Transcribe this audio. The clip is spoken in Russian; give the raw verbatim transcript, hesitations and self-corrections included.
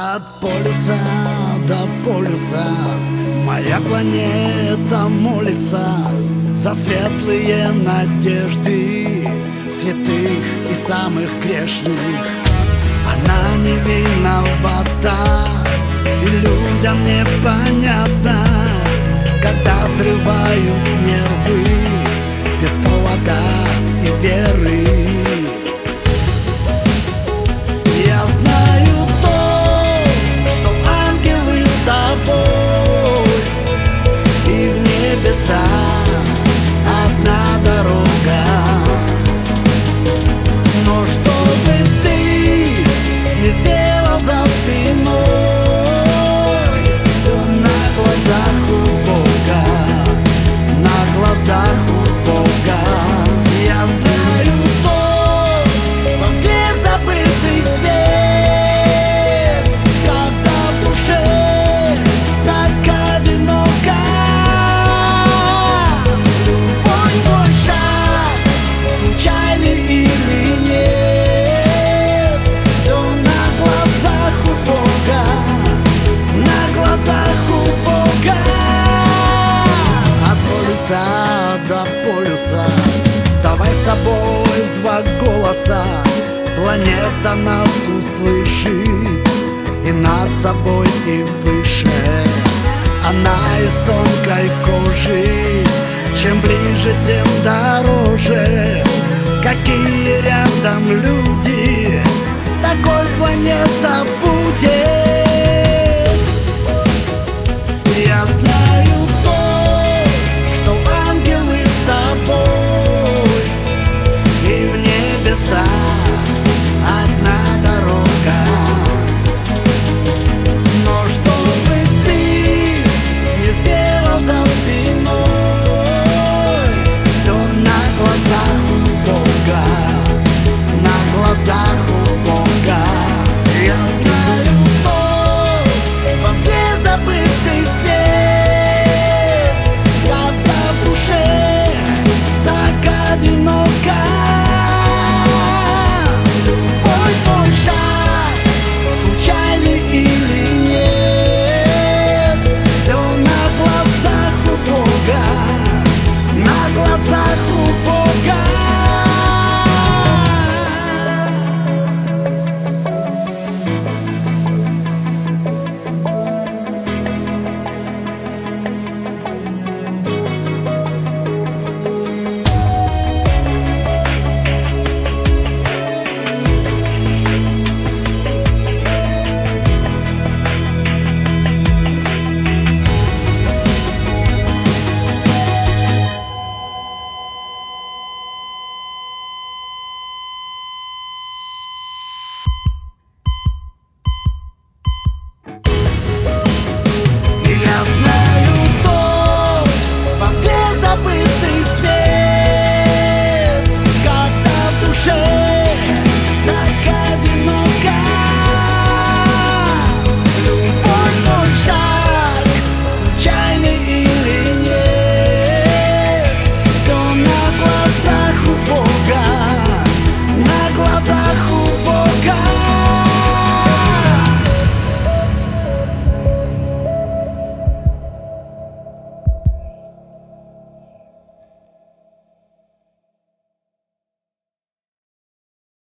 От полюса до полюса моя планета молится за светлые надежды святых и самых грешных. Она не виновата, и людям непонятно, когда срывают нервы без повода и веры. Я знаю то, что ангелы с тобой, и в небеса одна дорога. Но что бы ты не сделал за спиной, все на глазах у Бога, на глазах у Бога. Я знаю то, во мгле забытый свет, когда в душе так одиноко. Любой твой шаг, случайный или нет, все на глазах у Бога, на глазах у Бога. От полюса до полюса давай с тобой в два голоса, планета нас услышит и над собой, и выше. Она из тонкой кожи, чем ближе, тем дороже. Какие рядом люди, такой планета